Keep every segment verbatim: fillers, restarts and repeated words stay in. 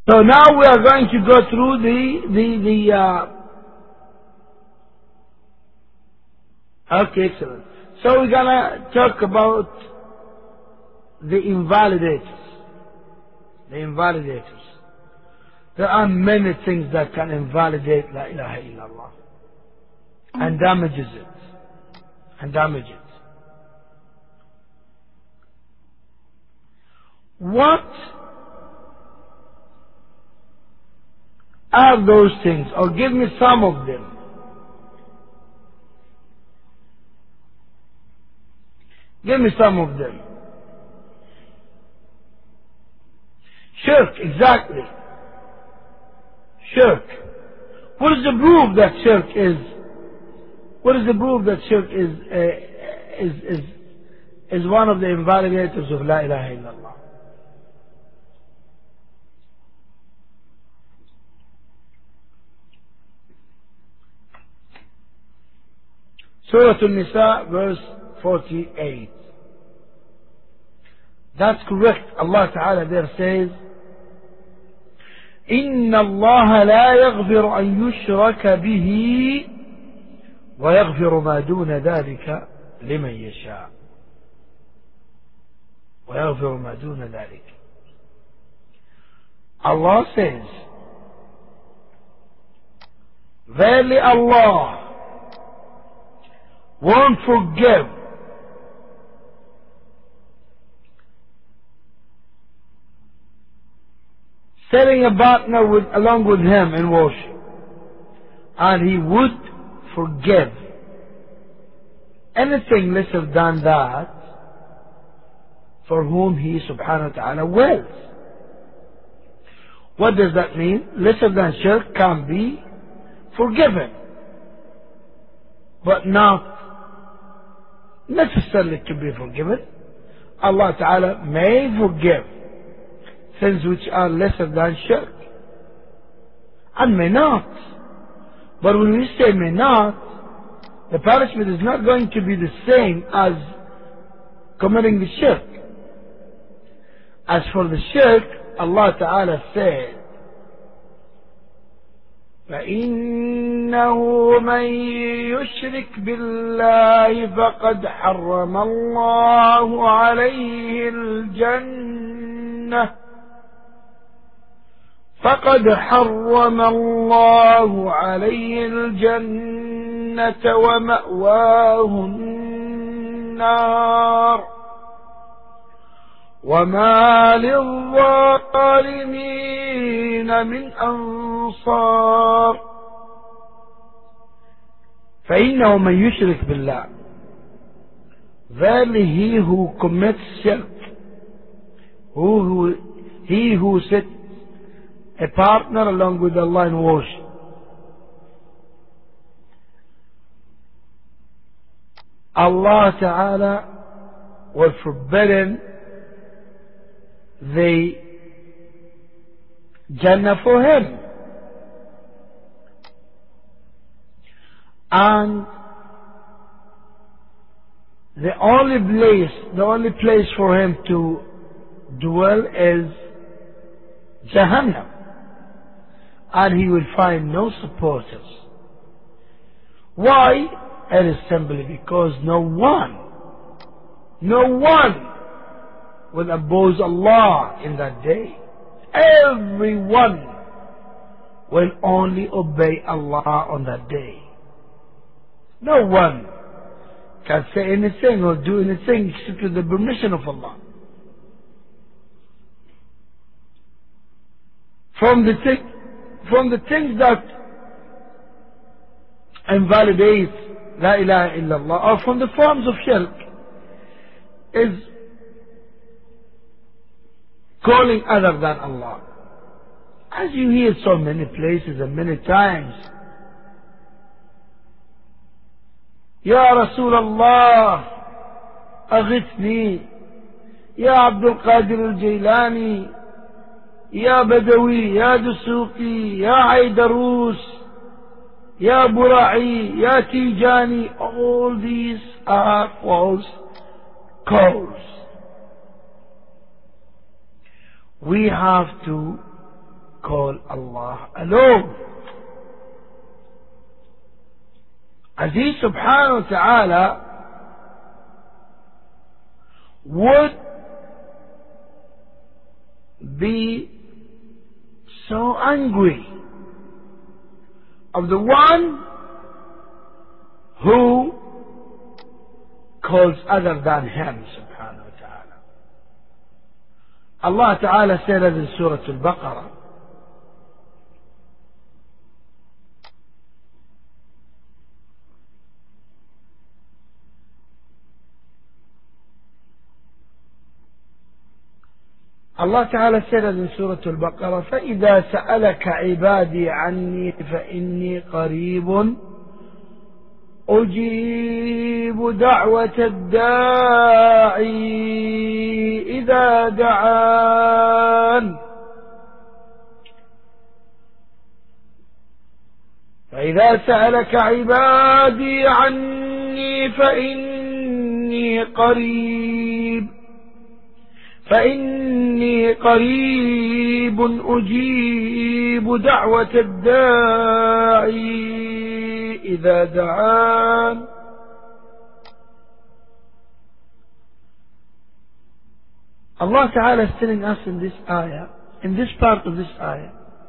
So now we are going to go through the, the, the, uh, okay, excellent. So we're gonna talk about the invalidators. The invalidators. There are many things that can invalidate La ilaha illallah and damages it. And damage it. What are those things? Or give me some of them. Give me some of them. Shirk, exactly. Shirk. What is the proof that shirk is? What is the proof that shirk is uh, is is is one of the invalidators of La ilaha illallah? Surah An-Nisa, verse forty-eight. That's correct. Allah Ta'ala there says, إن الله لا يغفر أن يشرك به ويغفر ما دون ذلك لمن يشاء. ويغفر ما دون ذلك. Allah says, verily Allah won't forgive setting a partner with, along with him in worship, and He would forgive anything lesser than that for whom He subhanahu wa ta'ala wills. What does that mean? Lesser than shirk can be forgiven, but not necessarily to be forgiven. Allah Ta'ala may forgive things which are lesser than shirk, and may not. But when we say may not, the punishment is not going to be the same as committing the shirk. As for the shirk, Allah Ta'ala said, فإنه من يشرك بالله فقد حرم الله عليه الجنة فقد حرم الله عليه الجنة ومأواه النار وما للظالمين من أنصار. فإنه من يشرك بالله, verily he who commits shirk, who, who, he who sets a partner along with Allah in worship, Allah Ta'ala will forbidden the Jannah for him, and the only place, the only place for him to dwell is Jahannam, and he will find no supporters. Why? It is simply because no one, no one will oppose Allah in that day. Everyone will only obey Allah on that day. No one can say anything or do anything except with the permission of Allah. From the, thi- from the things that invalidate La ilaha illallah, or from the forms of shirk, is calling other than Allah. As you hear so many places and many times, Ya Rasulullah, أغثني, Ya Abdul Qadir al-Jailani, Ya Badawi, Ya Dusuqi, Ya Aidarus, Ya Bura'i, Ya Tijani. All these are false calls. We have to call Allah alone. As He subhanahu wa ta'ala would be so angry of the one who calls other than Him subhanahu wa ta'ala. Allah ta'ala said in Surah Al-Baqarah, Allah Ta'ala said in Surah Al-Baqarah, فَإِذَا سَأَلَكَ عِبَادِي عَنِّي فَإِنِّي قَرِيبٌ أُجِيبُ دَعْوَةَ الدَّاعِي إِذَا دَعَانِ فَإِذَا سَأَلَكَ عِبَادِي عَنِّي فَإِنِّي قَرِيبٌ فإني قريب أجيب دعوة الداعي إذا دعان. Allah Ta'ala is telling us in this ayah, in this part of this ayah,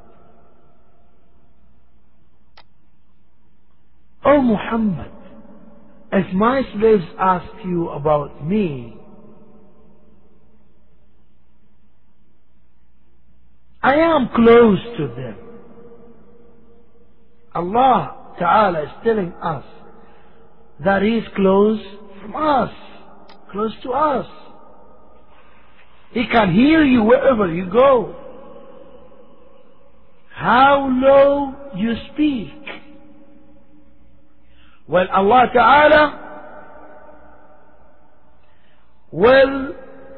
O Muhammad, if my slaves ask you about me, I am close to them. Allah Ta'ala is telling us that He is close from us, close to us. He can hear you wherever you go. How low you speak. Well, Allah Ta'ala will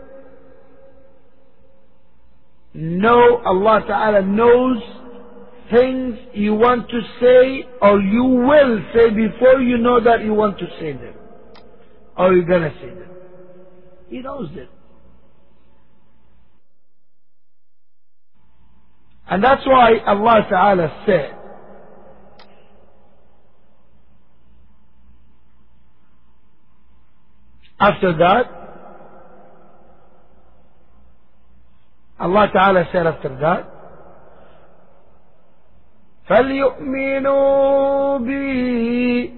know, Allah Ta'ala knows things you want to say or you will say before you know that you want to say them or you're gonna say them. He knows them. And that's why Allah Ta'ala said, after that, Allah Ta'ala said after that, فَلْيُؤْمِنُوا بِي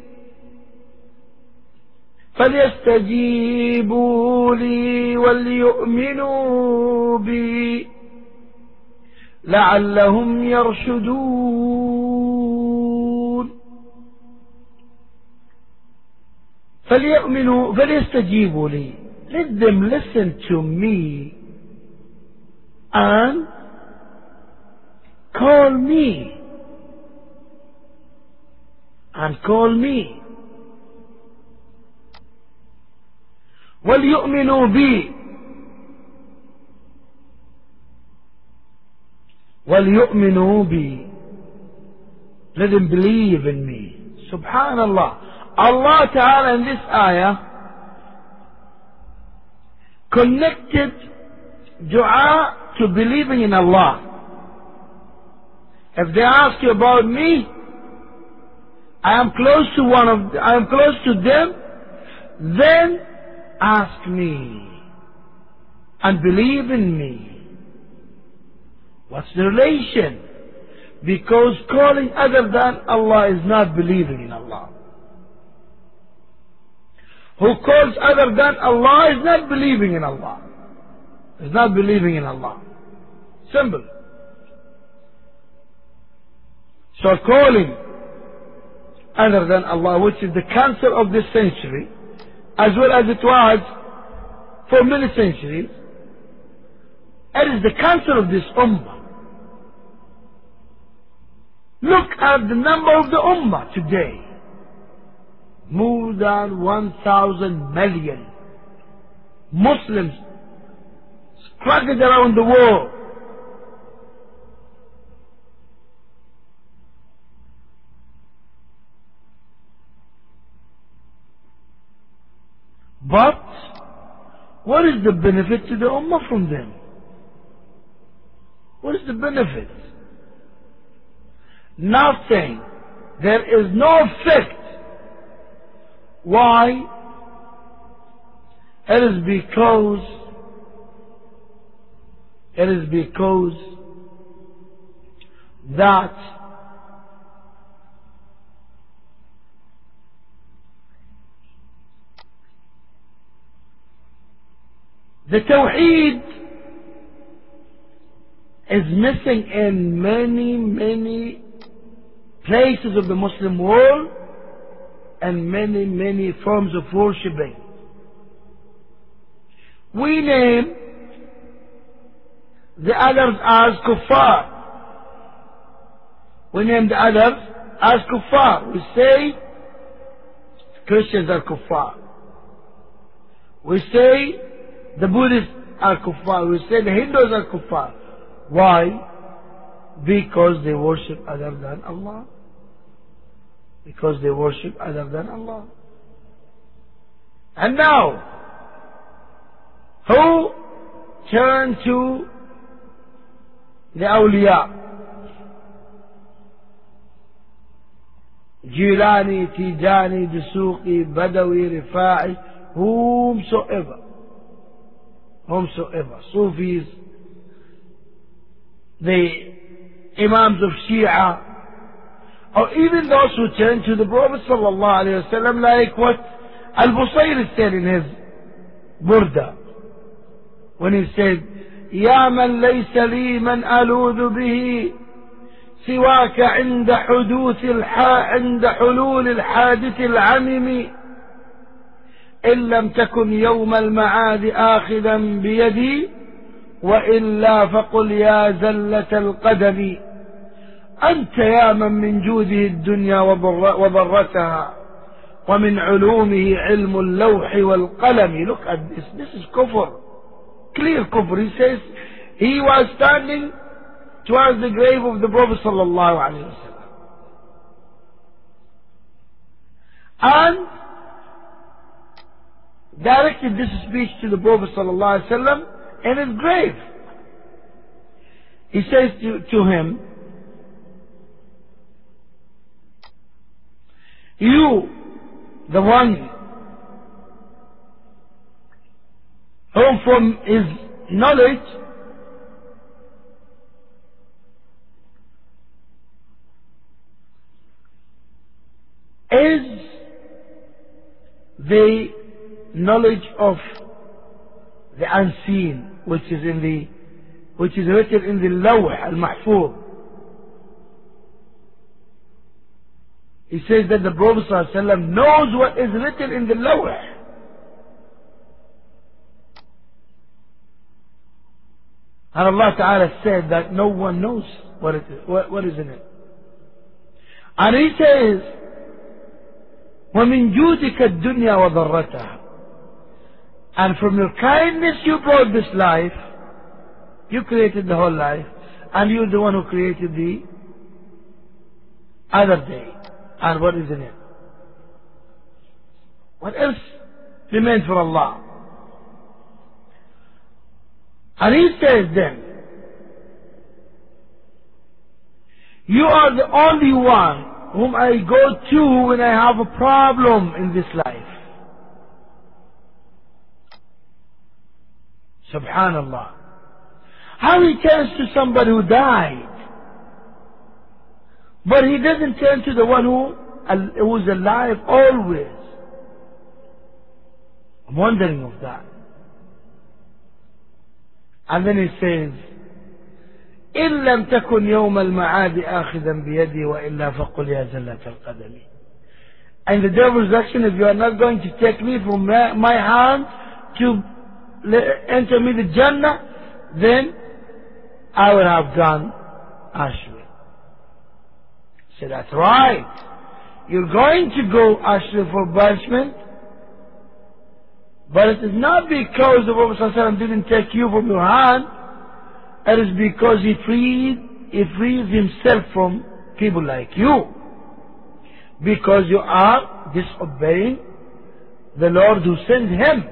فَلْيَسْتَجِيبُوا لِي وَلْيُؤْمِنُوا بِي لَعَلَّهُمْ يَرْشُدُونَ. فَلْيُؤْمِنُوا فَلْيَسْتَجِيبُوا لِي. Let them listen to me and call me and call me وَلْيُؤْمِنُوا بِي وَلْيُؤْمِنُوا بِي. Let them believe in me. Subhanallah. Allah Ta'ala in this ayah connected dua to believing in Allah. If they ask you about me, I am close to one of, I am close to them, then ask me and believe in me. What's the relation? Because calling other than Allah is not believing in Allah. Who calls other than Allah is not believing in Allah. Is not believing in Allah. Simple. So calling other than Allah, which is the cancer of this century, as well as it was for many centuries, it is the cancer of this ummah. Look at the number of the ummah today. More than one thousand million Muslims scattered around the world. But what is the benefit to the ummah from them? What is the benefit? Nothing. There is no effect. Why? It is because it is because that the Tawheed is missing in many, many places of the Muslim world and many, many forms of worshipping. We name the others as kuffar. We name the others as kuffar. We say Christians are kuffar. We say the Buddhists are kuffar. We say the Hindus are kuffar. Why? Because they worship other than Allah. Because they worship other than Allah. And now, who turn to the awliya? Jilani, Tijani, Dusuqi, Badawi, Rifa'i, whomsoever. Whomsoever. Sufis, the Imams of Shia, or even those who turn to the Prophet sallallahu alaihi wasallam, like what Al-Busayri said in his Burda, when he said, يا من ليس لي من ألوذ به سواك عند حدوث الحا عند حلول الحادث العمم إن لم تكن يوم المعاد آخذا بيدي وإلا فقل يا زلة القدم أنت يا من من جوده الدنيا وضرتها ومن علومه علم اللوح والقلم. Look at this. This is kufr. Clear kufr. He says he was standing towards the grave of the Prophet sallallahu alaihi wasallam, and directed this speech to the Prophet sallallahu alaihi wasallam in his grave. He says to, to him, you, the one whom from his knowledge is the knowledge of the unseen, which is in the which is written in the Lawh al-Mahfuz. He says that the Prophet ﷺ knows what is written in the Lawh. And Allah Ta'ala said that no one knows what it is, what, what is in it. And He says, وَمِن جُودِكَ الدُّنْيَا وَضَرَّتَهَا. And from your kindness you brought this life. You created the whole life. And you're the one who created the other day. And what is in it? What else remains for Allah? And He says then, you are the only one whom I go to when I have a problem in this life. Subhanallah. How He turns to somebody who died, but He doesn't turn to the one who, who is alive always. I'm wondering of that. And then He says, إن لم تكن يوم المعاد آخذا بيدي وإلا فقل يا زلة القدم. And the devil's action, if you are not going to take me from my, my hand to enter me the Jannah, then I will have gone astray. So that's right. You're going to go astray for punishment, but it is not because the Prophet ﷺ didn't take you from your hand. It is because he freed, he frees himself from people like you. Because you are disobeying the Lord who sent him.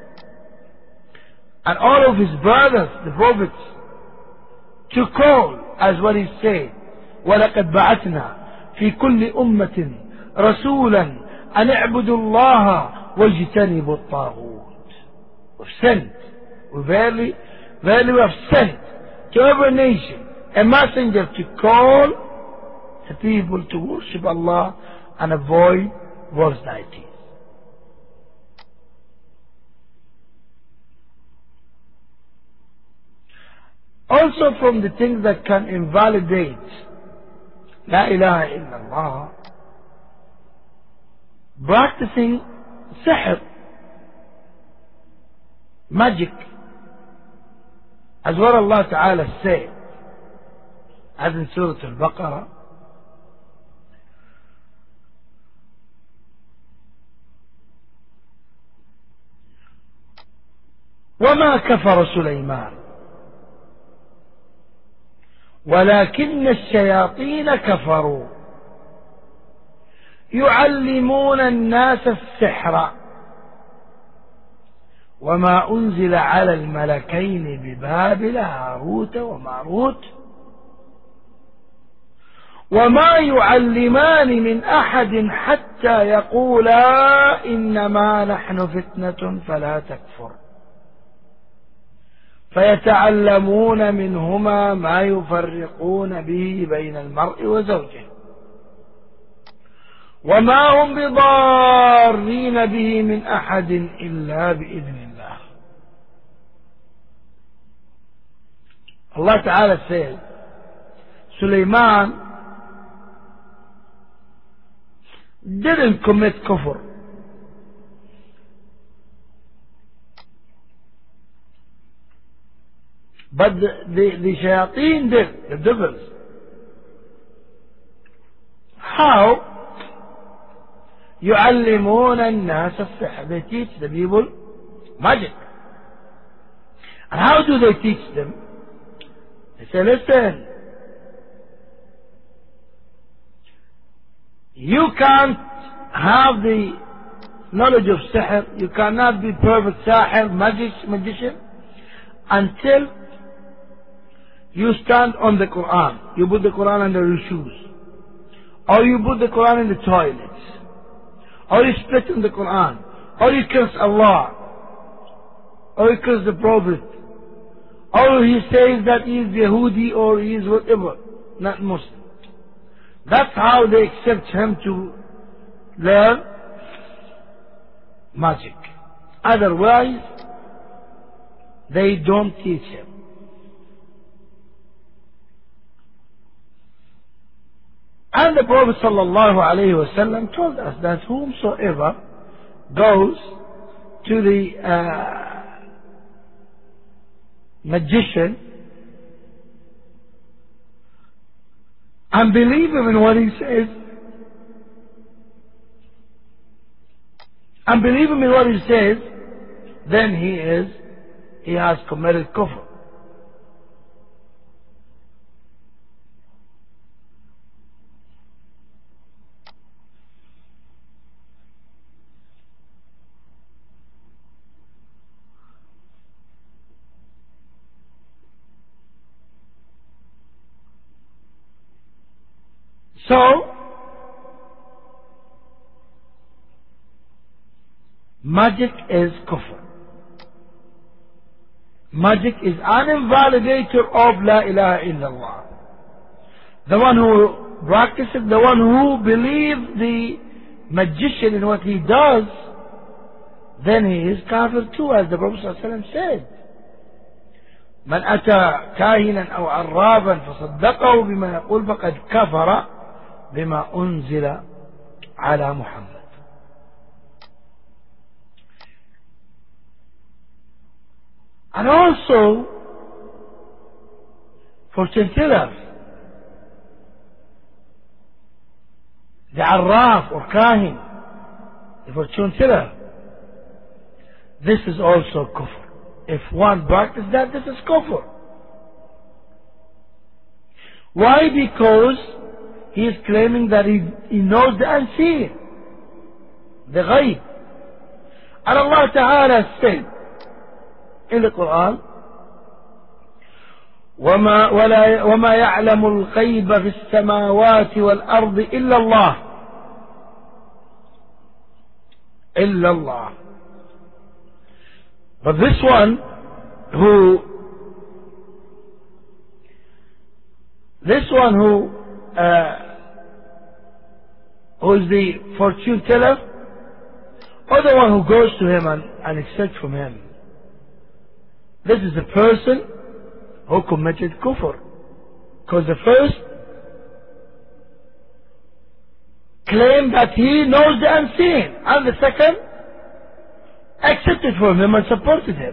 And all of his brothers, the prophets, to call, as what he said, ولقد بعثنا في كل أمة رسولا أن اعبدوا الله واجتنبوا الطاغوت. We've sent, we verily, verily we have sent to every nation a messenger to call the people to worship Allah and avoid false deities. Also from the things that can invalidate La ilaha illallah, practicing sihr, magic, as what Allah Ta'ala said, as in Surah Al-Baqarah, وما كفر سليمان ولكن الشياطين كفروا يعلمون الناس السحر وما أنزل على الملكين ببابل هاروت وماروت وما يعلمان من أحد حتى يقولا إنما نحن فتنة فلا تكفر فيتعلمون منهما ما يفرقون به بين المرء وزوجه وما هم بضارين به من أحد إلا بإذن الله. Allah Ta'ala says Sulaiman didn't commit kufr, but the, the, the shayateen did, the devils. How? يعلمون الناس السحر. They teach the people magic. And how do they teach them? They say, listen, you can't have the knowledge of sihr, you cannot be perfect sahir, magic, magician, until you stand on the Quran. You put the Quran under your shoes, or you put the Quran in the toilets, or you spit in the Quran, or you curse Allah, or you curse the Prophet, or he says that he is Yahudi or he is whatever, not Muslim. That's how they accept him to learn magic. Otherwise, they don't teach him. And the Prophet sallallahu alaihi wasallam told us that whomsoever goes to the uh, magician and believe him in what he says, and believe him in what he says, then he is, he has committed kufr. So, magic is kufr. Magic is an invalidator of La ilaha illallah. The one who practices, the one who believes the magician in what he does, then he is kafir too, as the Prophet ﷺ said. من أتى كاهنا أو عرافا فصدقه بما يقول فقد كفر بما أنزل على محمد. And also, fortune tellers, the Arraf or Kahin, the fortune teller, this is also kufr. If one practices that, this is kufr. Why? Because he is claiming that he, he knows the unseen, the ghaib. And Allah Ta'ala said in the Quran, وما, ولا وما يعلم الغيب في السماوات والأرض إلا الله إلا الله. But this one who this one who uh, who is the fortune teller, or the one who goes to him and, and accepts from him, this is the person who committed kufr. Because the first claimed that he knows the unseen, and the second accepted from him and supported him.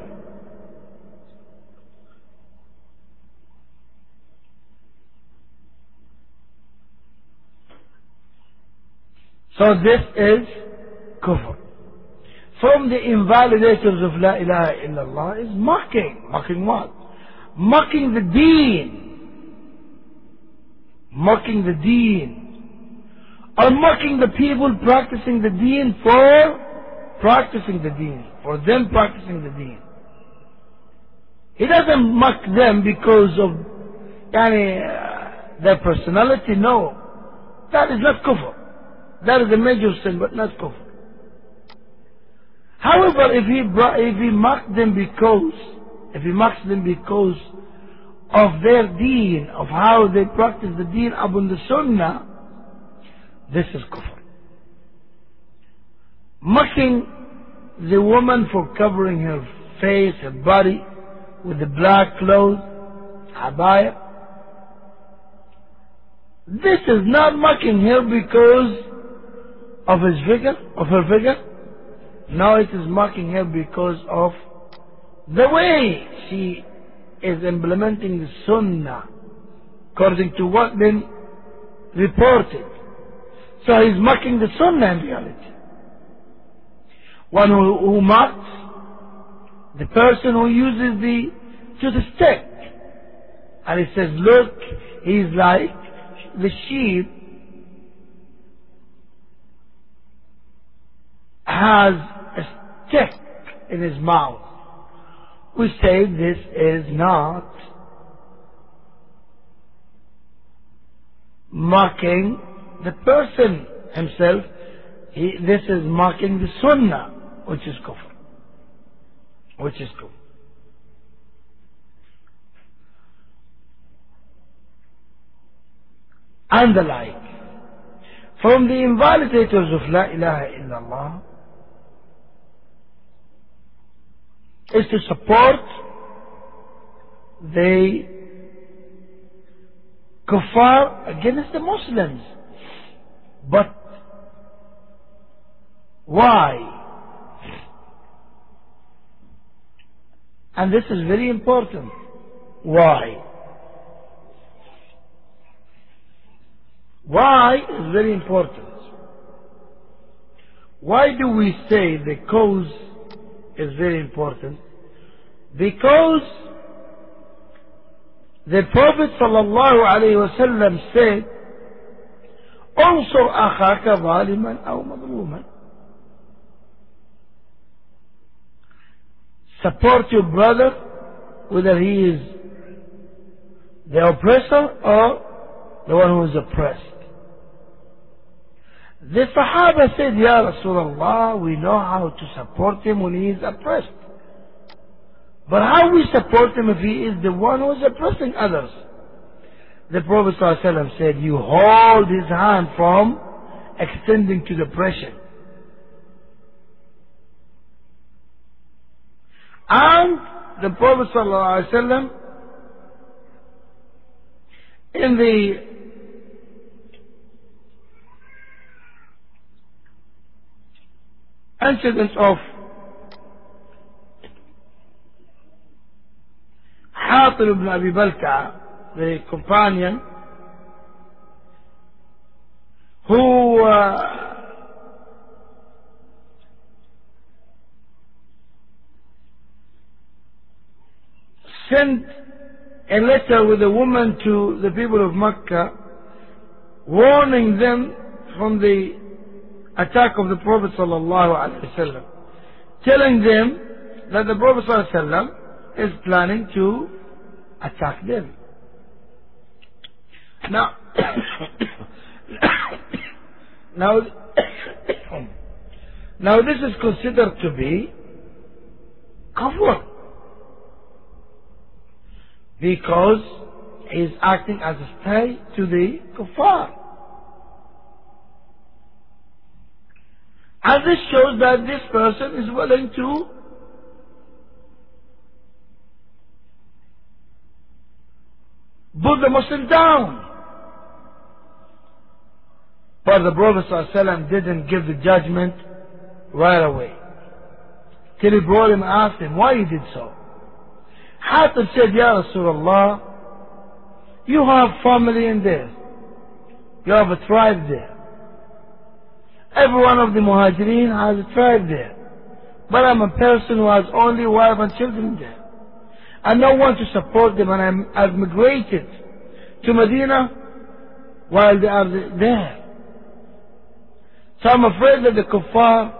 So this is kufr. From the invalidators of La ilaha illallah is mocking. Mocking what? Mocking the deen. Mocking the deen. Or mocking the people practicing the deen for practicing the deen. For them practicing the deen. He doesn't mock them because of yani, uh, their personality. No. That is not kufr. That is a major sin, but not kufr. However, if he brought, if he mocked them because, if he mocks them because of their deen, of how they practice the deen upon the sunnah, this is kufr. Mocking the woman for covering her face, her body with the black clothes, abaya. This is not mocking her because of his figure, of her figure. No, it is mocking her because of the way she is implementing the sunnah according to what been reported. So he's mocking the sunnah in reality. One who, who mocks the person who uses the to the stick, and he says, look, he's like the sheep has a stick in his mouth. We say this is not mocking the person himself. He, this is mocking the sunnah, which is kufr. Which is kufr. And the like. From the invalidators of La ilaha illallah is to support the kuffar against the Muslims. But why? And this is very important. Why? Why is very important. Why do we say the cause is very important? Because the Prophet sallallahu alayhi wa sallam said, "Ansur akhaka zaliman aw madluman." Support your brother, whether he is the oppressor or the one who is oppressed. The Sahaba said, Ya Rasulullah, we know how to support him when he is oppressed. But how we support him if he is the one who is oppressing others? The Prophet ﷺ said, you hold his hand from extending to the oppression. And the Prophet ﷺ, in the incident of Hatib ibn Abi Balta'a, the companion who uh, sent a letter with a woman to the people of Mecca, warning them from the attack of the Prophet sallallahu alaihi wasallam, telling them that the Prophet sallallahu alaihi wasallam is planning to attack them. Now, now, now this is considered to be kufr, because he is acting as a spy to the kuffar. And this shows that this person is willing to put the Muslim down. But the Prophet ﷺ didn't give the judgment right away. Till he brought him and asked him why he did so. Hatib said, Ya Rasulullah, you have family in there. You have a tribe there. Every one of the Muhajirin has a tribe there. But I'm a person who has only wife and children there. And no one to support them, and I'm, I've migrated to Medina while they are there. So I'm afraid that the kuffar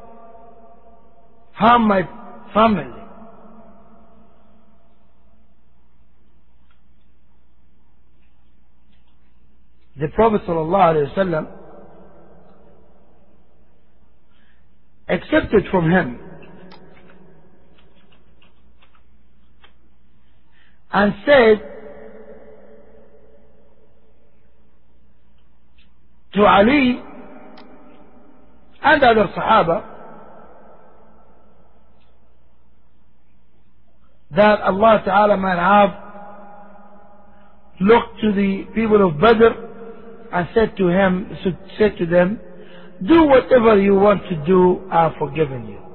harm my family. The Prophet ﷺ accepted from him and said to Ali and other Sahaba that Allah Ta'ala might have looked to the people of Badr and said to him, said to them, do whatever you want to do, I have forgiven you.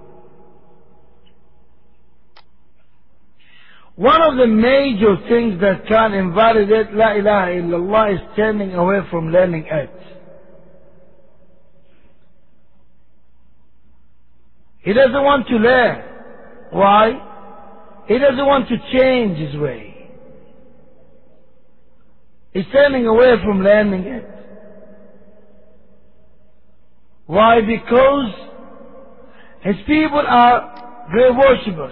One of the major things that can invalidate La ilaha illallah is turning away from learning it. He doesn't want to learn. Why? He doesn't want to change his way. He's turning away from learning it. Why? Because his people are grave worshippers.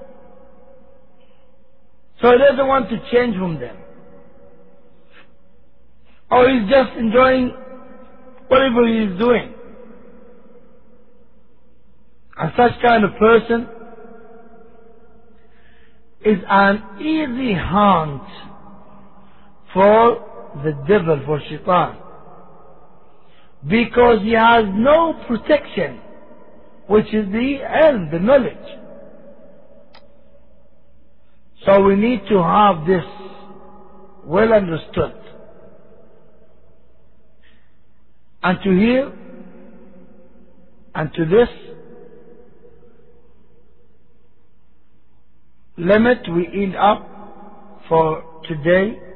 So he doesn't want to change from them. Or he's just enjoying whatever he is doing. And such kind of person is an easy hunt for the devil, for shaitan. Because he has no protection, which is the ilm, the knowledge. So we need to have this well understood. And to hear, and to this limit we end up for today.